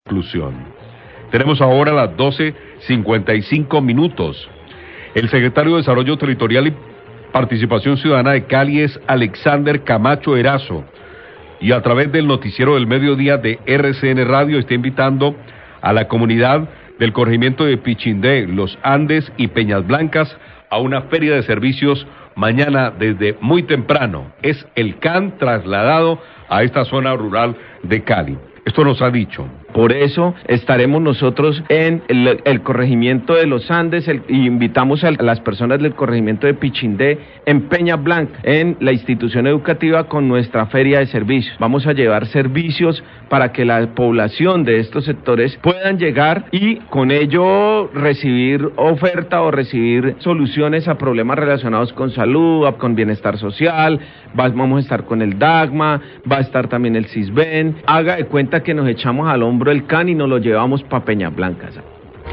exclusión. Tenemos ahora las 12:55. El secretario de Desarrollo Territorial y Participación Ciudadana de Cali es Alexander Camacho Erazo, y a través del noticiero del mediodía de RCN Radio está invitando a la comunidad del corregimiento de Pichindé, Los Andes y Peñas Blancas a una feria de servicios mañana desde muy temprano. Es el CAN trasladado a esta zona rural de Cali. Esto nos ha dicho. Por eso estaremos nosotros en el corregimiento de Los Andes y invitamos a las personas del corregimiento de Pichindé en Peña Blanca, en la institución educativa, con nuestra feria de servicios. Vamos a llevar servicios para que la población de estos sectores puedan llegar y con ello recibir oferta o recibir soluciones a problemas relacionados con salud, con bienestar social. Vamos a estar con el DAGMA, va a estar también el CISBEN. Haga de cuenta que nos echamos al hombro el CAN y nos lo llevamos para Peñas Blancas.